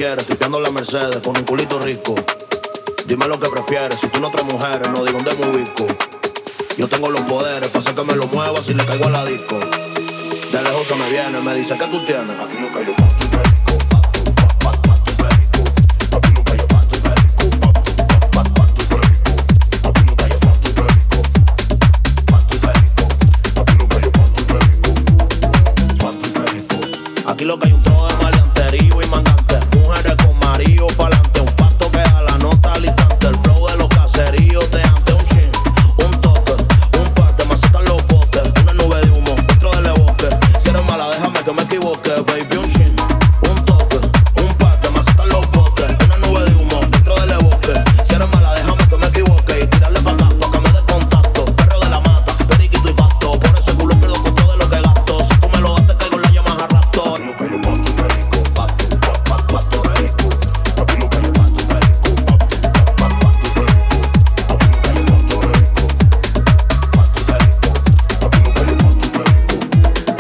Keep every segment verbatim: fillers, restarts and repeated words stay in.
quieres, tripeando la Mercedes con un culito rico. Dime lo que prefieres, si tú no traes mujeres, no digo dónde me ubico. Yo tengo los poderes, pasa que me lo mueva si le caigo a la disco. De lejos se me viene, me dice que tú tienes. Aquí no cayó pa' tu perico, pa' tu, pa' pa' pa' tu perico. Aquí no cayó pa' tu perico, pa' tu, pa' pa' pa' tu perico. Aquí no cayó pa' tu perico, pa' tu perico. Aquí no cayó pa' tu perico, pa' tu perico. Aquí lo que hay un trozo de maleanterío y mangante. Mujeres con marido pa'lante, un pasto que a la nota al instante. El flow de los caseríos de antes, un chin, un toque, un par de macetas los botes. Una nube de humo dentro del bosque. Si eres mala déjame que me equivoque, baby, un chin, un toque, un par de macetas los botes. Una nube de humo dentro del bosque. Si eres mala déjame que me equivoque y tirarle pa' acá pa' que me dé contacto. Perro de la mata, periquito y pasto. Por ese culo pierdo con todo lo que gasto. Si tú me lo das te caigo en la llama a rapto. Aquí no cayó pa' tu perico, pa' tu, pa' pa' pa' tu perico. Aquí no cayó pa' tu perico, pa' tu, pa' pa' pa' tu perico. Aquí no cayó pa' tu perico, pa' tu perico. Aquí no cayó pa' tu perico, pa' tu perico.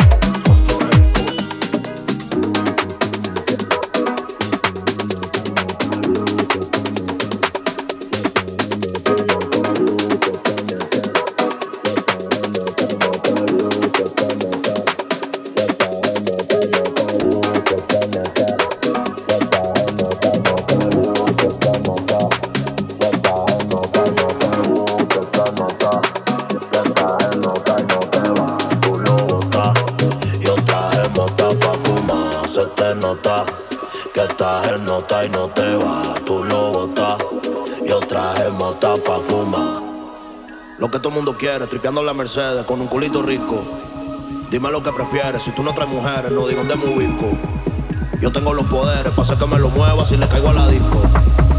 Yo traje mota pa' fumar, se te nota que estás en nota y no te vas, tú lo botas. Yo traje mota pa' fumar. Lo que todo el mundo quiere, tripeando la Mercedes con un culito rico. Dime lo que prefieres, si tú no traes mujeres, no digo dónde me ubico. Yo tengo los poderes, pasa que me lo mueva si le caigo a la disco.